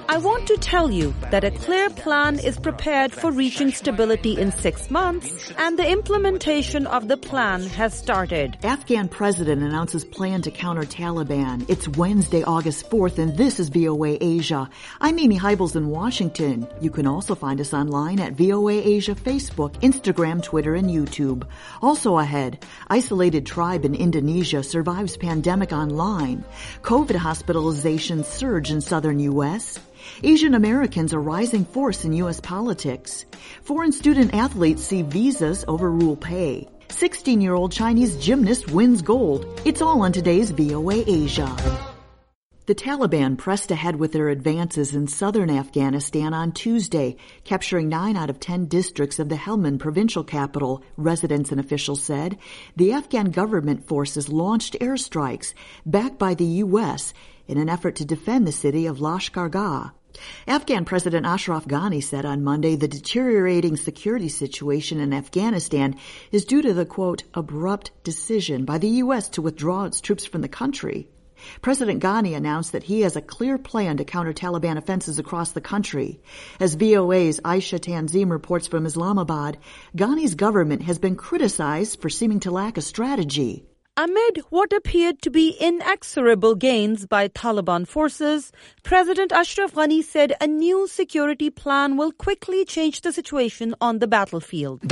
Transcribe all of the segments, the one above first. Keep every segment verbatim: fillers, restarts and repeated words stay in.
I want to tell you that a clear plan is prepared for reaching stability in six months, and the implementation of the plan has started. Afghan president announces plan to counter Taliban. It's Wednesday, August fourth, and this is V O A Asia. I'm Amy Hybels in Washington. You can also find us online at V O A Asia Facebook, Instagram, Twitter, and YouTube. Also ahead, isolated tribe in Indonesia survives pandemic online. COVID hospitalizations surge in southern U S Asian Americans a rising force in U S politics. Foreign student athletes see visas overrule pay. sixteen-year-old Chinese gymnast wins gold. It's all on today's V O A Asia. The Taliban pressed ahead with their advances in southern Afghanistan on Tuesday, capturing nine out of ten districts of the Helmand provincial capital, residents and officials said. The Afghan government forces launched airstrikes, backed by the U S, in an effort to defend the city of Lashkar-Gah. Afghan President Ashraf Ghani said on Monday the deteriorating security situation in Afghanistan is due to the, quote, abrupt decision by the U S to withdraw its troops from the country. President Ghani announced that he has a clear plan to counter Taliban offenses across the country. As V O A's Aisha Tanzim reports from Islamabad, Ghani's government has been criticized for seeming to lack a strategy. Amid what appeared to be inexorable gains by Taliban forces, President Ashraf Ghani said a new security plan will quickly change the situation on the battlefield.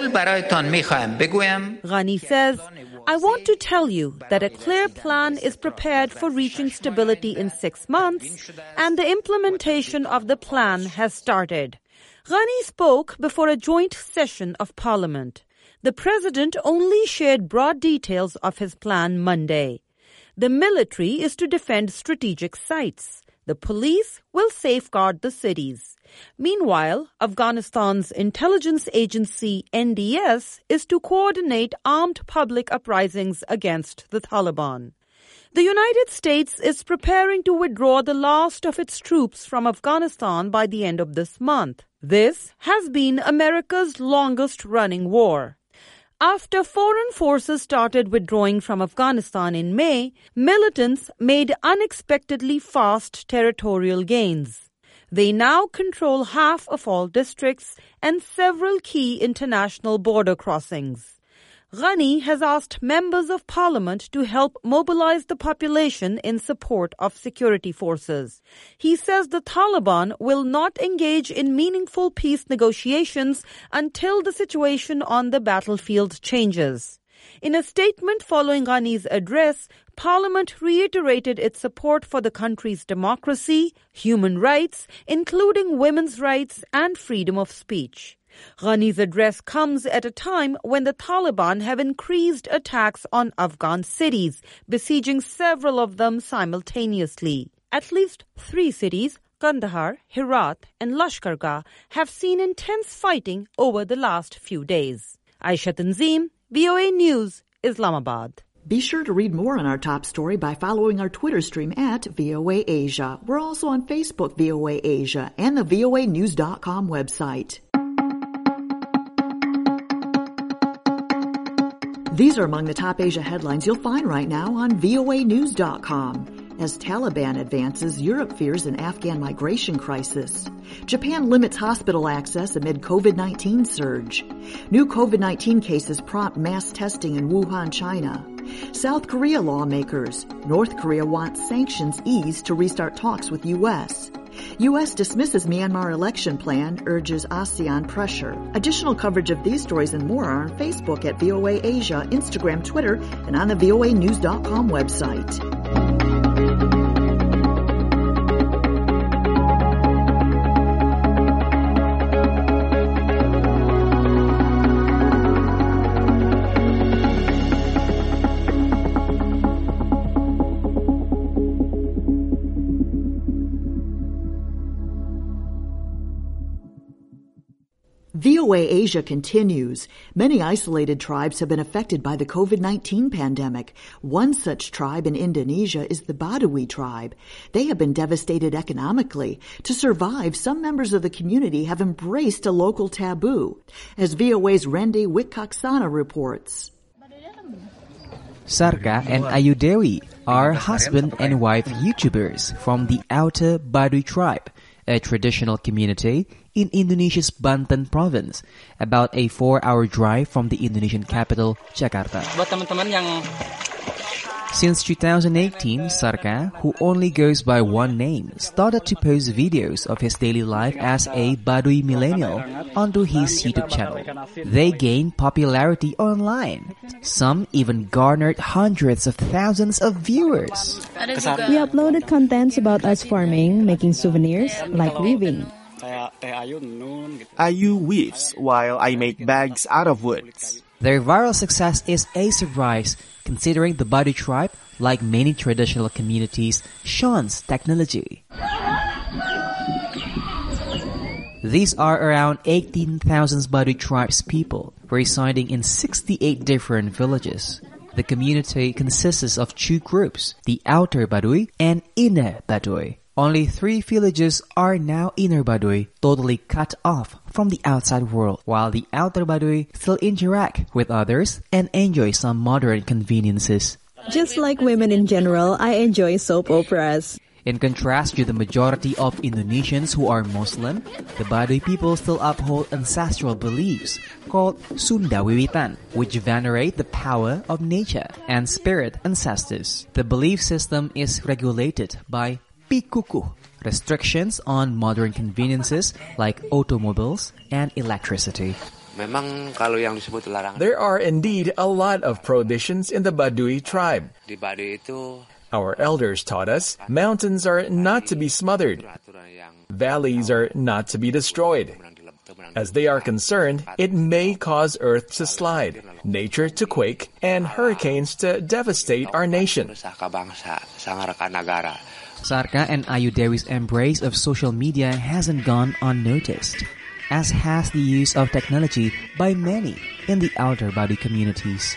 Ghani says, I want to tell you that a clear plan is prepared for reaching stability in six months, and the implementation of the plan has started. Ghani spoke before a joint session of parliament. The president only shared broad details of his plan Monday. The military is to defend strategic sites. The police will safeguard the cities. Meanwhile, Afghanistan's intelligence agency N D S is to coordinate armed public uprisings against the Taliban. The United States is preparing to withdraw the last of its troops from Afghanistan by the end of this month. This has been America's longest-running war. After foreign forces started withdrawing from Afghanistan in May, militants made unexpectedly fast territorial gains. They now control half of all districts and several key international border crossings. Ghani has asked members of parliament to help mobilize the population in support of security forces. He says the Taliban will not engage in meaningful peace negotiations until the situation on the battlefield changes. In a statement following Ghani's address, Parliament reiterated its support for the country's democracy, human rights, including women's rights and freedom of speech. Ghani's address comes at a time when the Taliban have increased attacks on Afghan cities, besieging several of them simultaneously. At least three cities, Kandahar, Herat, and Lashkar-Gah, have seen intense fighting over the last few days. Aisha Tanzim, V O A News, Islamabad. Be sure to read more on our top story by following our Twitter stream at V O A Asia. We're also on Facebook, V O A Asia, and the V O A news dot com website. These are among the top Asia headlines you'll find right now on V O A news dot com. As Taliban advances, Europe fears an Afghan migration crisis. Japan limits hospital access amid COVID nineteen surge. New COVID nineteen cases prompt mass testing in Wuhan, China. South Korea lawmakers. North Korea wants sanctions eased to restart talks with U S. U S dismisses Myanmar election plan, urges ASEAN pressure. Additional coverage of these stories and more are on Facebook at V O A Asia, Instagram, Twitter, and on the V O A news dot com website. V O A Asia continues. Many isolated tribes have been affected by the COVID nineteen pandemic. One such tribe in Indonesia is the Baduy tribe. They have been devastated economically. To survive, some members of the community have embraced a local taboo. As V O A's Randy Wickaksana reports. Sarka and Ayu Dewi are husband and wife YouTubers from the outer Baduy tribe. a traditional community in Indonesia's Banten province, about a four-hour drive from the Indonesian capital, Jakarta. Buat teman-teman yang Since two thousand eighteen, Sarka, who only goes by one name, started to post videos of his daily life as a Baduy millennial onto his YouTube channel. They gained popularity online. Some even garnered hundreds of thousands of viewers. We uploaded contents about us farming, making souvenirs, like weaving. Ayu weaves while I make bags out of woods. Their viral success is a surprise, considering the Baduy tribe, like many traditional communities, shuns technology. These are around eighteen thousand Baduy tribes people, residing in sixty-eight different villages. The community consists of two groups, the Outer Baduy and Inner Baduy. Only three villages are now Inner Baduy, totally cut off from the outside world, while the Outer Baduy still interact with others and enjoy some modern conveniences. Just like women in general, I enjoy soap operas. In contrast to the majority of Indonesians who are Muslim, the Baduy people still uphold ancestral beliefs called Sunda Wiwitan, which venerate the power of nature and spirit ancestors. The belief system is regulated by Pikuku, restrictions on modern conveniences like automobiles and electricity. There are indeed a lot of prohibitions in the Baduy tribe. Our elders taught us mountains are not to be smothered. Valleys are not to be destroyed. As they are concerned, it may cause earth to slide, nature to quake, and hurricanes to devastate our nation. Sarka and Ayu Dewi's embrace of social media hasn't gone unnoticed, as has the use of technology by many in the Outer Baduy communities.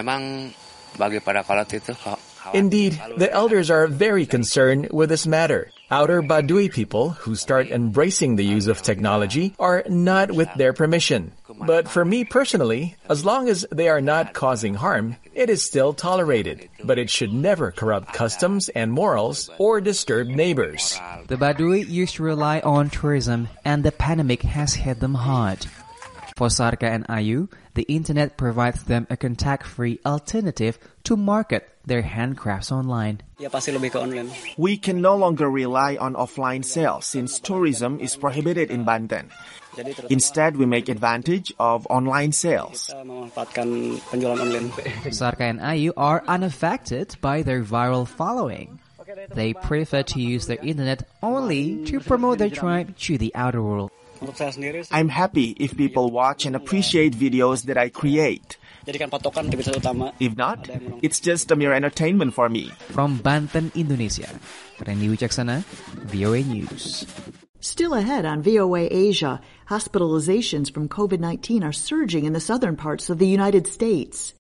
Indeed, the elders are very concerned with this matter. Outer Baduy people who start embracing the use of technology are not with their permission. But for me personally, as long as they are not causing harm, it is still tolerated. But it should never corrupt customs and morals or disturb neighbors. The Baduy used to rely on tourism, and the pandemic has hit them hard. For Sarka and Ayu, the internet provides them a contact-free alternative to market their handcrafts online. We can no longer rely on offline sales since tourism is prohibited in Banten. Instead, we make advantage of online sales. Sarka and Ayu are unaffected by their viral following. They prefer to use their internet only to promote their tribe to the outer world. I'm happy if people watch and appreciate videos that I create. If not, it's just a mere entertainment for me. From Banten, Indonesia, Randy Wicaksana, V O A News. Still ahead on V O A Asia, hospitalizations from COVID nineteen are surging in the southern parts of the United States.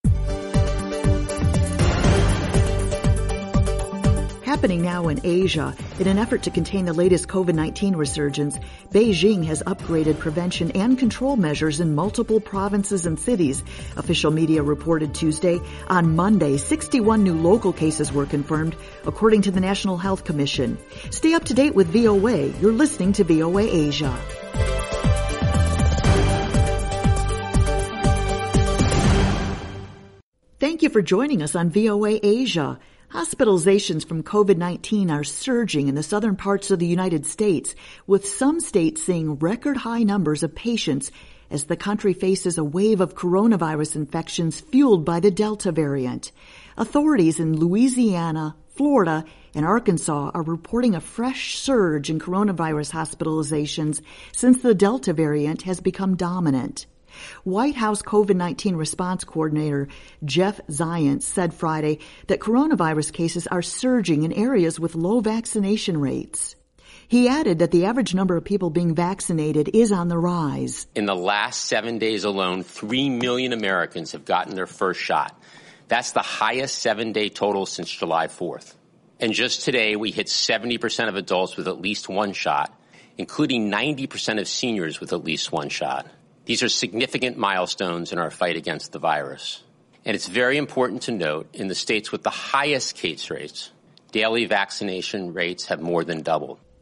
Happening now in Asia, in an effort to contain the latest COVID nineteen resurgence, Beijing has upgraded prevention and control measures in multiple provinces and cities. Official media reported Tuesday. On Monday, sixty-one new local cases were confirmed, according to the National Health Commission. Stay up to date with V O A. You're listening to V O A Asia. Thank you for joining us on V O A Asia. Hospitalizations from COVID nineteen are surging in the southern parts of the United States, with some states seeing record high numbers of patients as the country faces a wave of coronavirus infections fueled by the Delta variant. Authorities in Louisiana, Florida, and Arkansas are reporting a fresh surge in coronavirus hospitalizations since the Delta variant has become dominant. White House COVID nineteen response coordinator Jeff Zients said Friday that coronavirus cases are surging in areas with low vaccination rates. He added that the average number of people being vaccinated is on the rise. In the last seven days alone, three million Americans have gotten their first shot. That's the highest seven-day total since July fourth. And just today, we hit seventy percent of adults with at least one shot, including ninety percent of seniors with at least one shot. These are significant milestones in our fight against the virus. And it's very important to note, in the states with the highest case rates, daily vaccination rates have more than doubled.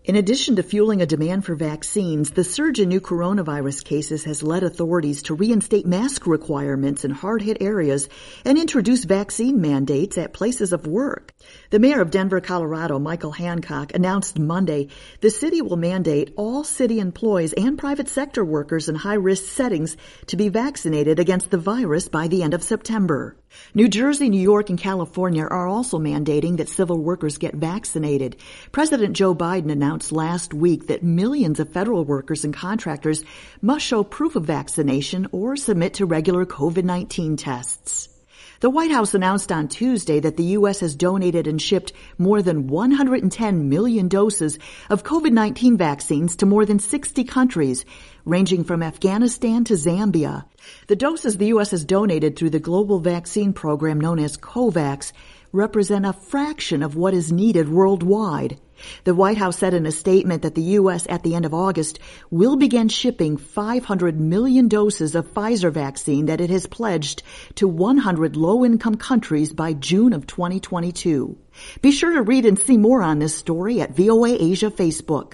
In addition to fueling a demand for vaccines, the surge in new coronavirus cases has led authorities to reinstate mask requirements in hard-hit areas and introduce vaccine mandates at places of work. The mayor of Denver, Colorado, Michael Hancock, announced Monday the city will mandate all city employees and private sector workers in high-risk settings to be vaccinated against the virus by the end of September. New Jersey, New York, and California are also mandating that civil workers get vaccinated. President Joe Biden announced last week that millions of federal workers and contractors must show proof of vaccination or submit to regular COVID nineteen tests. The White House announced on Tuesday that the U S has donated and shipped more than one hundred ten million doses of COVID nineteen vaccines to more than sixty countries, ranging from Afghanistan to Zambia. The doses the U S has donated through the global vaccine program known as COVAX represent a fraction of what is needed worldwide. The White House said in a statement that the U S at the end of August will begin shipping five hundred million doses of Pfizer vaccine that it has pledged to one hundred low-income countries by June of twenty twenty-two. Be sure to read and see more on this story at V O A Asia Facebook.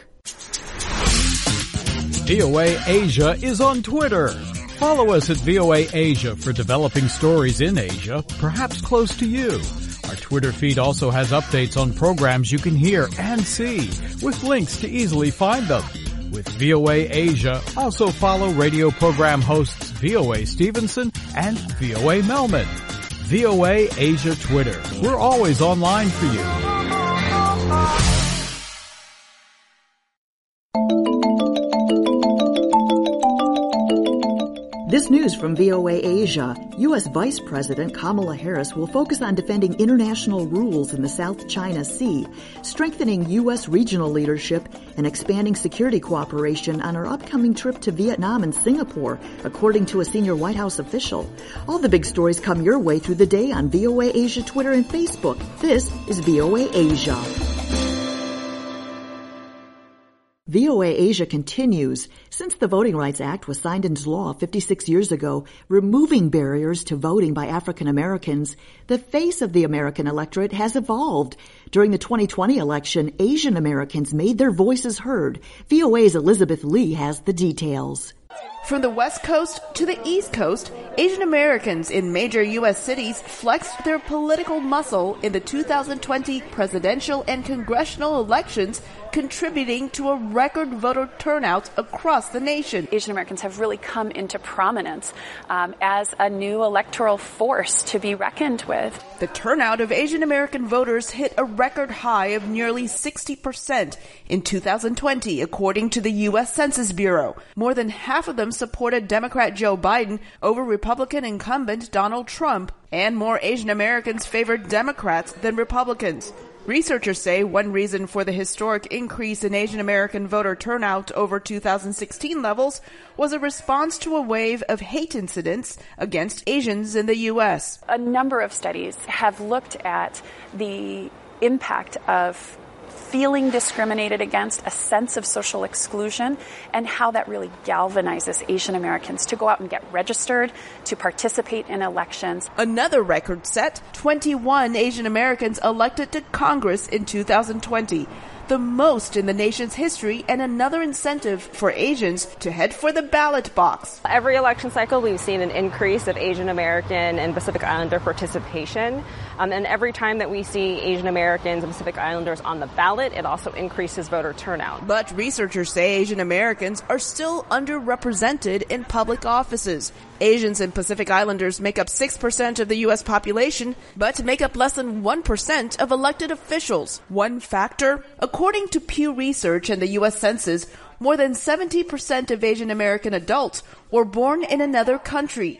V O A Asia is on Twitter. Follow us at V O A Asia for developing stories in Asia, perhaps close to you. Our Twitter feed also has updates on programs you can hear and see, with links to easily find them. With V O A Asia, also follow radio program hosts V O A Stevenson and V O A Melman. V O A Asia Twitter. We're always online for you. This news from V O A Asia. U S Vice President Kamala Harris will focus on defending international rules in the South China Sea, strengthening U S regional leadership, and expanding security cooperation on her upcoming trip to Vietnam and Singapore, according to a senior White House official. All the big stories come your way through the day on V O A Asia Twitter and Facebook. This is V O A Asia. V O A Asia continues. Since the Voting Rights Act was signed into law fifty-six years ago, removing barriers to voting by African Americans, the face of the American electorate has evolved. During the twenty twenty election, Asian Americans made their voices heard. V O A's Elizabeth Lee has the details. From the West Coast to the East Coast, Asian Americans in major U S cities flexed their political muscle in the two thousand twenty presidential and congressional elections, contributing to a record voter turnout across the nation. Asian Americans have really come into prominence um, as a new electoral force to be reckoned with. The turnout of Asian American voters hit a record high of nearly sixty percent in two thousand twenty, according to the U S Census Bureau. More than half of them supported Democrat Joe Biden over Republican incumbent Donald Trump, and more Asian Americans favored Democrats than Republicans. Researchers say one reason for the historic increase in Asian American voter turnout over two thousand sixteen levels was a response to a wave of hate incidents against Asians in the U S. A number of studies have looked at the impact of feeling discriminated against, a sense of social exclusion, and how that really galvanizes Asian Americans to go out and get registered, to participate in elections. Another record set, twenty-one Asian Americans elected to Congress in two thousand twenty. The most in the nation's history, and another incentive for Asians to head for the ballot box. Every election cycle, we've seen an increase of Asian American and Pacific Islander participation. Um, and every time that we see Asian Americans and Pacific Islanders on the ballot, it also increases voter turnout. But researchers say Asian Americans are still underrepresented in public offices. Asians and Pacific Islanders make up six percent of the U S population, but make up less than one percent of elected officials. One factor? According to Pew Research and the U S Census, more than seventy percent of Asian American adults were born in another country.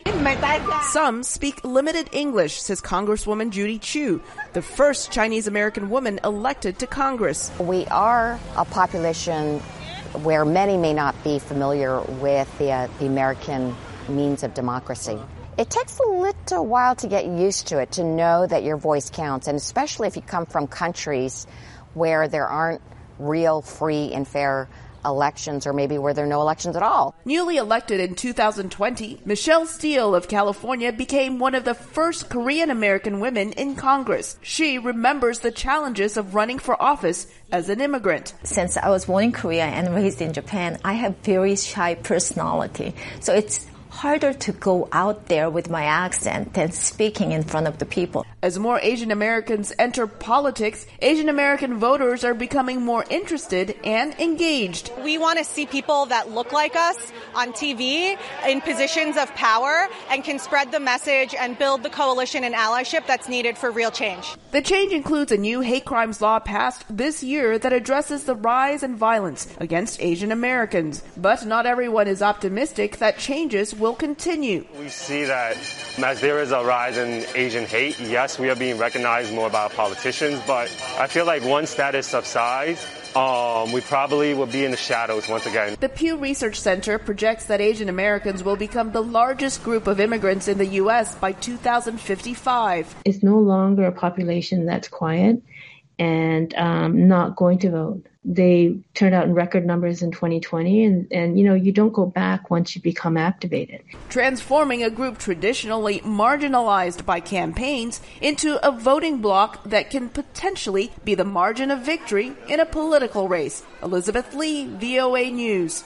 Some speak limited English, says Congresswoman Judy Chu, the first Chinese American woman elected to Congress. We are a population where many may not be familiar with the, uh, the American means of democracy. It takes a little while to get used to it, to know that your voice counts, and especially if you come from countries where there aren't real, free, and fair elections or maybe were there no elections at all. Newly elected in two thousand twenty, Michelle Steele of California became one of the first Korean American women in Congress. She remembers the challenges of running for office as an immigrant. Since I was born in Korea and raised in Japan, I have very shy personality. So it's harder to go out there with my accent than speaking in front of the people. As more Asian Americans enter politics, Asian American voters are becoming more interested and engaged. We want to see people that look like us on T V in positions of power and can spread the message and build the coalition and allyship that's needed for real change. The change includes a new hate crimes law passed this year that addresses the rise in violence against Asian Americans. But not everyone is optimistic that changes will will continue. We see that as there is a rise in Asian hate, yes, we are being recognized more by politicians, but I feel like once that is subsides, um, we probably will be in the shadows once again. The Pew Research Center projects that Asian Americans will become the largest group of immigrants in the U S by two thousand fifty-five. It's no longer a population that's quiet and um, not going to vote. They turned out in record numbers in twenty twenty, and, and, you know, you don't go back once you become activated. Transforming a group traditionally marginalized by campaigns into a voting bloc that can potentially be the margin of victory in a political race. Elizabeth Lee, V O A News.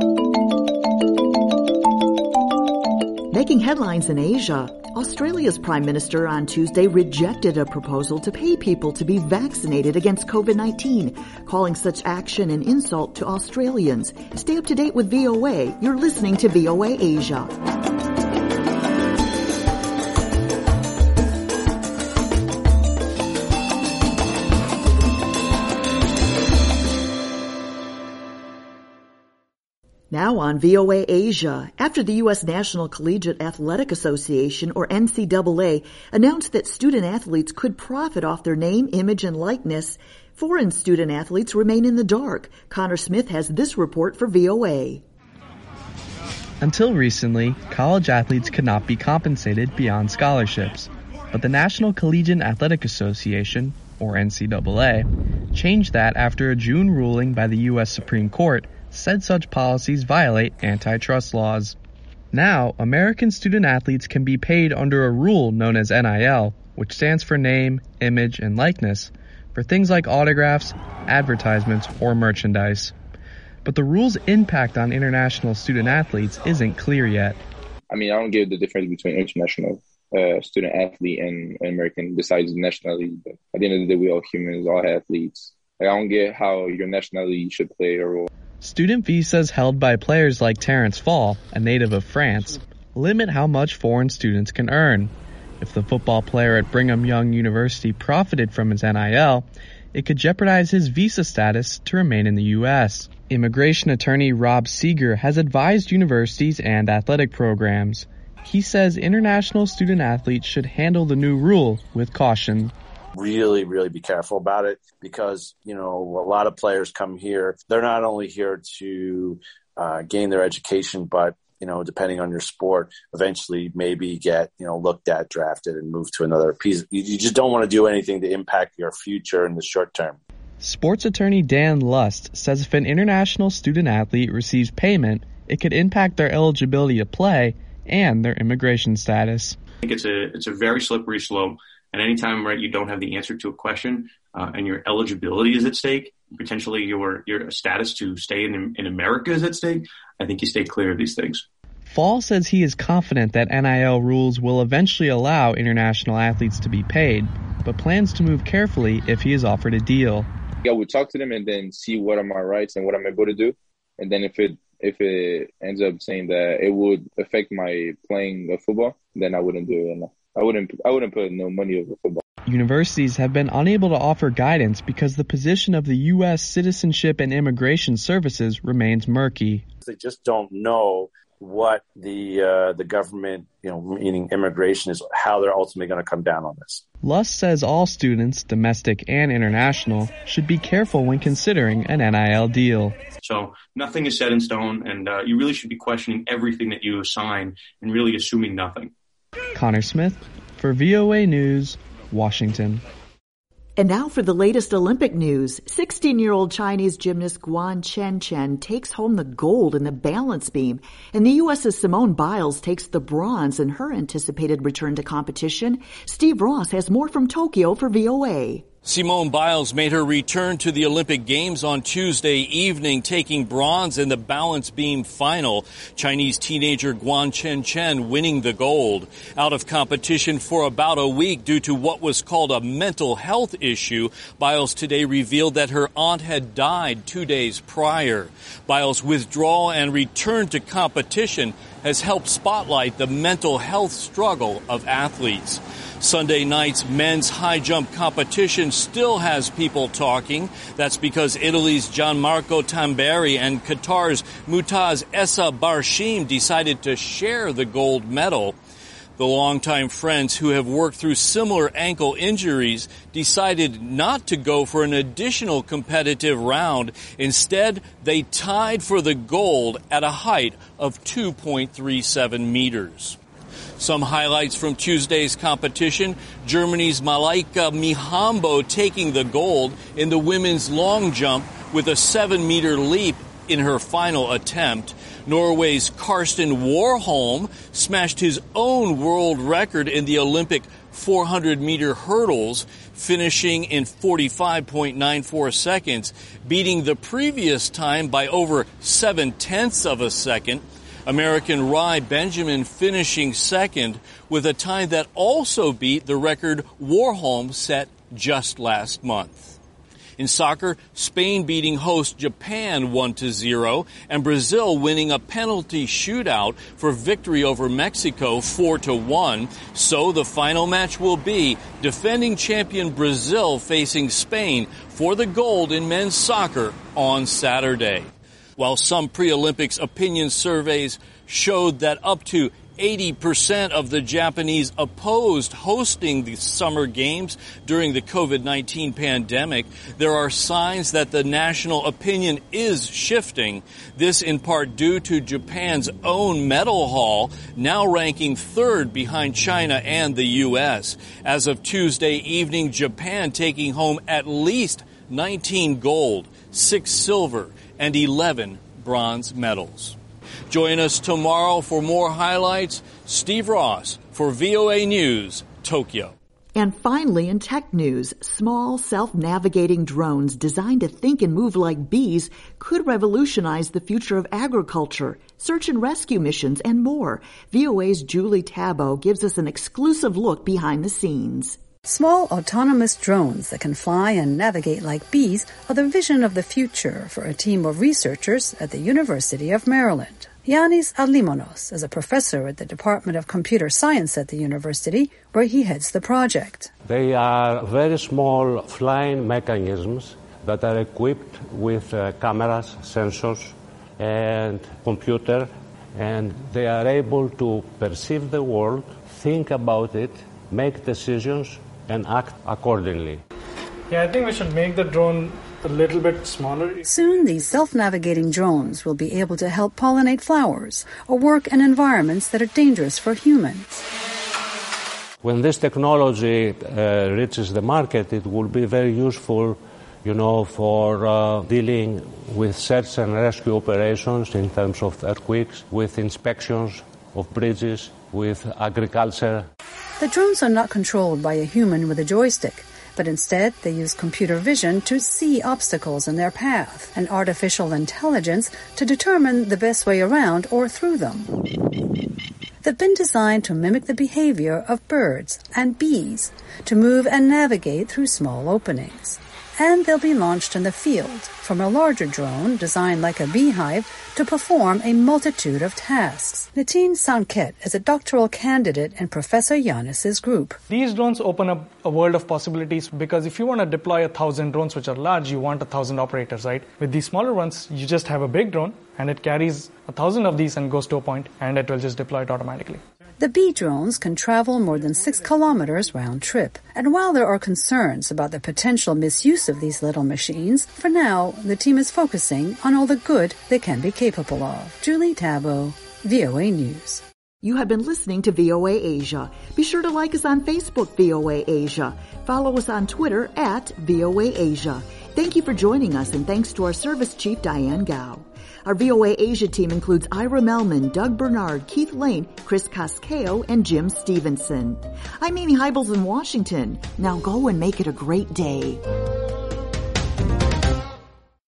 Making headlines in Asia, Australia's Prime Minister on Tuesday rejected a proposal to pay people to be vaccinated against covid nineteen, calling such action an insult to Australians. Stay up to date with V O A. You're listening to V O A Asia. Now on V O A Asia, after the U S National Collegiate Athletic Association, or N C double A, announced that student athletes could profit off their name, image, and likeness, foreign student athletes remain in the dark. Connor Smith has this report for V O A. Until recently, college athletes could not be compensated beyond scholarships, but the National Collegiate Athletic Association, or N C double A, changed that after a June ruling by the U S Supreme Court said such policies violate antitrust laws. Now, American student athletes can be paid under a rule known as N I L, which stands for name, image, and likeness, for things like autographs, advertisements, or merchandise. But the rule's impact on international student athletes isn't clear yet. I mean, I don't get the difference between international uh, student athlete and, and American besides nationality, but at the end of the day, we all humans, all athletes. Like, I don't get how your nationality should play a role. Student visas held by players like Terrence Fall, a native of France, limit how much foreign students can earn. If the football player at Brigham Young University profited from his N I L, it could jeopardize his visa status to remain in the U S. Immigration attorney Rob Seeger has advised universities and athletic programs. He says international student athletes should handle the new rule with caution. Really, really be careful about it because, you know, a lot of players come here. They're not only here to uh, gain their education, but, you know, depending on your sport, eventually maybe get, you know, looked at, drafted, and moved to another piece. You, you just don't want to do anything to impact your future in the short term. Sports attorney Dan Lust says if an international student athlete receives payment, it could impact their eligibility to play and their immigration status. I think it's a it's a very slippery slope. And anytime, right, you don't have the answer to a question uh, and your eligibility is at stake, potentially your your status to stay in, in America is at stake, I think you stay clear of these things. Fall says he is confident that N I L rules will eventually allow international athletes to be paid, but plans to move carefully if he is offered a deal. I would talk to them and then see what are my rights and what I'm able to do. And then if it if it ends up saying that it would affect my playing of football, then I wouldn't do it. No. I wouldn't I wouldn't put no money over football. Universities have been unable to offer guidance because the position of the U S Citizenship and Immigration Services remains murky. They just don't know what the uh, the government, you know, meaning immigration, is, how they're ultimately going to come down on this. Lust says all students, domestic and international, should be careful when considering an N I L deal. So nothing is set in stone, and uh, you really should be questioning everything that you assign and really assuming nothing. Connor Smith for V O A News, Washington. And now for the latest Olympic news. sixteen-year-old Chinese gymnast Guan Chen-Chen takes home the gold in the balance beam, and the U S's Simone Biles takes the bronze in her anticipated return to competition. Steve Ross has more from Tokyo for V O A. Simone Biles made her return to the Olympic Games on Tuesday evening, taking bronze in the balance beam final. Chinese teenager Guan Chen-Chen winning the gold. Out of competition for about a week due to what was called a mental health issue, Biles today revealed that her aunt had died two days prior. Biles' withdrawal and return to competition has helped spotlight the mental health struggle of athletes. Sunday night's men's high jump competition still has people talking. That's because Italy's Gianmarco Tamberi and Qatar's Mutaz Essa Barshim decided to share the gold medal. The longtime friends who have worked through similar ankle injuries decided not to go for an additional competitive round. Instead, they tied for the gold at a height of two point three seven meters. Some highlights from Tuesday's competition: Germany's Malaika Mihambo taking the gold in the women's long jump with a seven-meter leap in her final attempt. Norway's Karsten Warholm smashed his own world record in the Olympic four hundred meter hurdles, finishing in forty-five point nine four seconds, beating the previous time by over seven-tenths of a second. American Rai Benjamin finishing second with a time that also beat the record Warholm set just last month. In soccer, Spain beating host Japan one to zero and Brazil winning a penalty shootout for victory over Mexico four to one. So the final match will be defending champion Brazil facing Spain for the gold in men's soccer on Saturday. While some pre-Olympics opinion surveys showed that up to eighty percent of the Japanese opposed hosting the Summer Games during the covid nineteen pandemic, there are signs that the national opinion is shifting. This in part due to Japan's own medal haul, now ranking third behind China and the U S. As of Tuesday evening, Japan taking home at least nineteen gold, six silver, and eleven bronze medals. Join us tomorrow for more highlights. Steve Ross for V O A News, Tokyo. And finally, in tech news, small self-navigating drones designed to think and move like bees could revolutionize the future of agriculture, search and rescue missions, and more. V O A's Julie Tabo gives us an exclusive look behind the scenes. Small autonomous drones that can fly and navigate like bees are the vision of the future for a team of researchers at the University of Maryland. Yanis Alimonos is a professor at the Department of Computer Science at the university, where he heads the project. They are very small flying mechanisms that are equipped with uh, cameras, sensors, and computer, and they are able to perceive the world, think about it, make decisions, and act accordingly. Yeah, I think we should make the drone a little bit smaller. Soon, these self-navigating drones will be able to help pollinate flowers or work in environments that are dangerous for humans. When this technology uh, reaches the market, it will be very useful, you know, for uh, dealing with search and rescue operations in terms of earthquakes, with inspections of bridges, with agriculture. The drones are not controlled by a human with a joystick, but instead they use computer vision to see obstacles in their path and artificial intelligence to determine the best way around or through them. They've been designed to mimic the behavior of birds and bees, to move and navigate through small openings. And they'll be launched in the field from a larger drone designed like a beehive to perform a multitude of tasks. Nitin Sanket is a doctoral candidate in Professor Yanis's group. These drones open up a world of possibilities because if you want to deploy a thousand drones which are large, you want a thousand operators, right? With these smaller ones, you just have a big drone and it carries a thousand of these and goes to a point and it will just deploy it automatically. The bee drones can travel more than six kilometers round trip. And while there are concerns about the potential misuse of these little machines, for now, the team is focusing on all the good they can be capable of. Julie Tabo, V O A News. You have been listening to V O A Asia. Be sure to like us on Facebook, V O A Asia. Follow us on Twitter at V O A Asia. Thank you for joining us, and thanks to our service chief, Diane Gao. Our V O A Asia team includes Ira Melman, Doug Bernard, Keith Lane, Chris Cascao, and Jim Stevenson. I'm Amy Hybels in Washington. Now go and make it a great day.